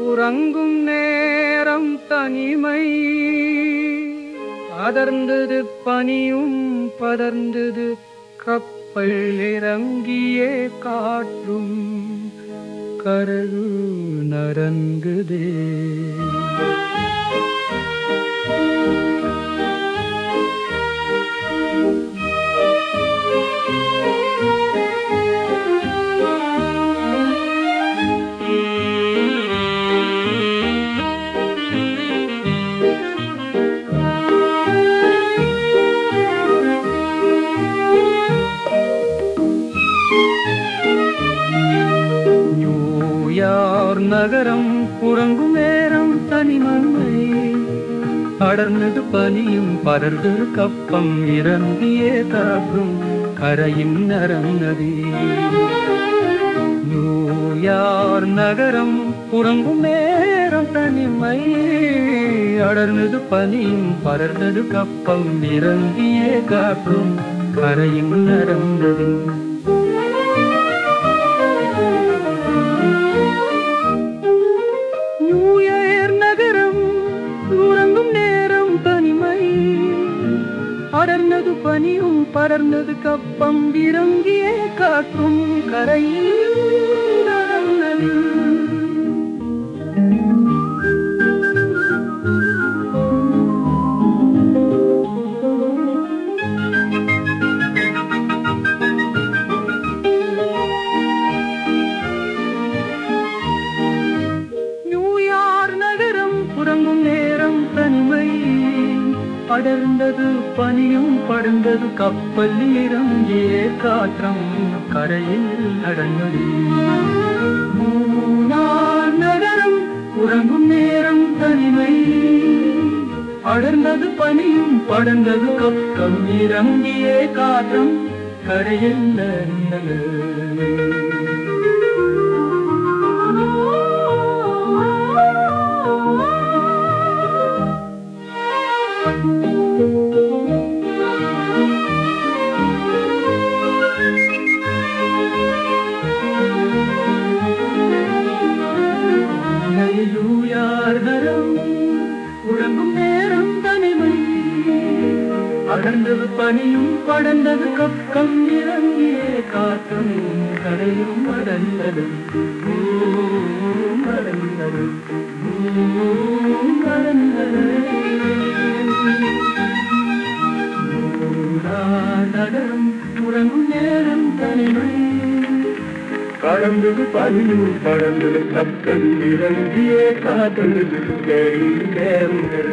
உறங்கும் நேரம் தனிமை அதர்ந்தது பனியும் படர்ந்தது கப்பல் இறங்கியே காற்றும் கரகு நரங்குதே. நகரம் உறங்கும் நேரம் தனிமை அடர்ந்தது பனியும் படர்ந்தது கப்பம் இறங்கியே காற்றும் கரையும் நரங்கதே. நியூயார் நகரம் உறங்கும் நேரம் தனிமை அடர்ந்தது பனியும் படர்ந்தது கப்பம் இறங்கியே காற்றும் கரையும் நரங்கதே. அடர்ந்தது பனியும் படர்ந்தது கப்பம் இறங்கியே காற்றும் கரையில் நரந்தது. நியூயார் நகரம் உறங்கும் நேரம் தனிமை அடர்ந்தது பனியும் படர்ந்தது கப்பல் இறங்கியே காற்றம் கரையில் நடந்தது. மூணார் நகரம் உறங்கும் நேரம் தனிமை அடர்ந்தது பனியும் படர்ந்தது கப்பல் இறங்கியே காற்றம் கரையில் நடந்தது. உறங்கும் நேரம் தனிமை அடர்ந்தது பனியும் படர்ந்தது கப்பம் இறங்கியே காற்றும் கரையும் அடர்ந்தது மறந்தது மறந்தது. நகரம் உறங்கும் நேரம் தனிமை கடந்தது பனியும் படர்ந்தது கப்பல் இறங்கியே காற்றது கேருங்கள்.